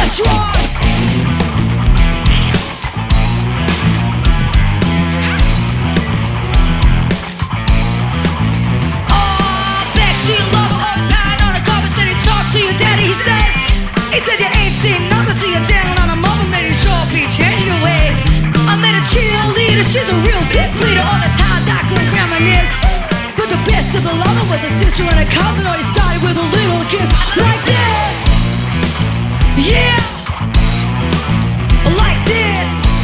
He said you ain't seen nothing till you're down on a moment, then you sure be changing your ways. I met a cheerleader, she's a real big bleeder. All the times I could reminisce, but the best of the lover was a sister and a cousin. Or you started with a little kiss like this, yeah, like this.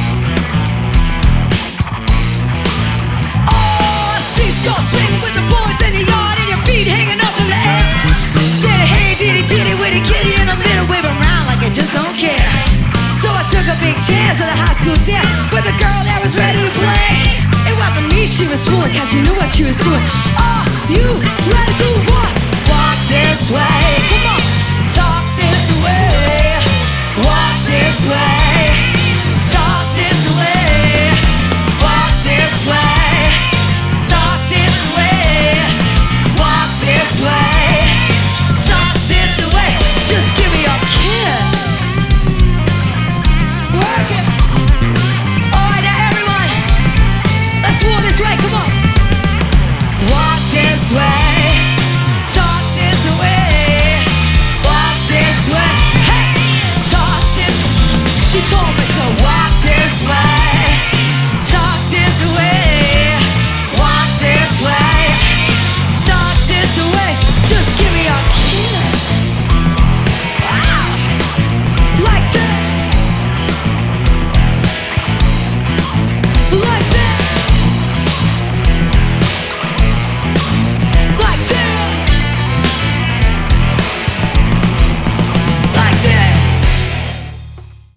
Oh, a seesaw swing with the boys in the yard and your feet hanging up in the air. Said hey diddy diddy with a kitty in the middle, wave around like I just don't care. So I took a big chance at a high school dance with a girl that was ready to play. It wasn't me she was fooling, cause she knew what she was doing. Are you ready to